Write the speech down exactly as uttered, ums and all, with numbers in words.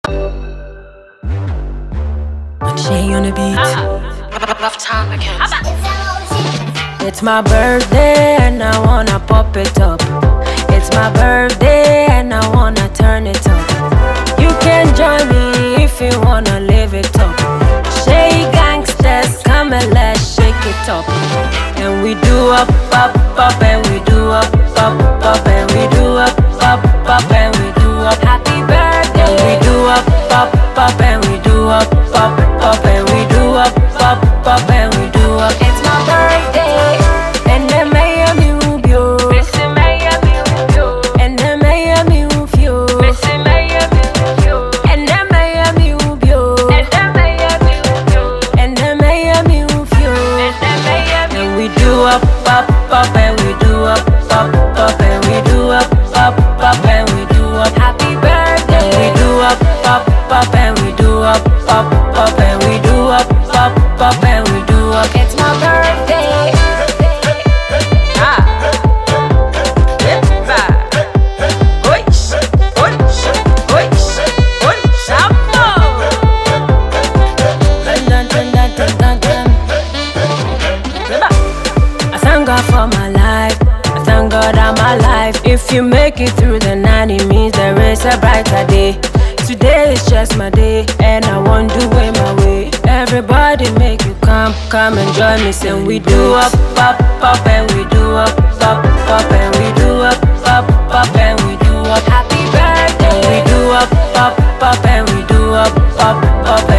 Shay on the beat. Uh-huh. Rough time again. It's my birthday and I wanna pop it up. It's my birthday and I wanna turn it up. You can join me if you wanna live it up. Shay gangsters, come and let's shake it up. And we do up, up, up, and we do up, up, up, and we do up, up, up, and we do up. Happy birthday. And we do up, up, up, and we do up, up, up, and we do up, up, up, and we do up. It's my birthday, and then Miami Rubio. Missy Miami Rubio. And then Miami Rubio. Missy Miami Rubio. And then Miami Rubio. And then Miami Rubio. And then Miami Rubio. And then Miami. And we do up, up, up, and we do up, up, up, and we do up, up, up, and we do up. Happy birthday. And we do up, up, up, and we do up, up, up, and we do up, up, up, and we do up. It's my birthday. Ah. Yepa. Oish. Oish. Oish. Oish. Ammo. Dun, dun, dun, dun, dun, dun. Yepa. I thank God for my life. I thank God I'm alive. If you make it through the night, it means there is a brighter day. Today is just my day, and I won't do it my way. Everybody make you come, come and join me. Say we do up, up, up, and we do up, up, up, and we do up, up, up, and we do up. Happy birthday. And we do up, up, up, and we do up, up, up,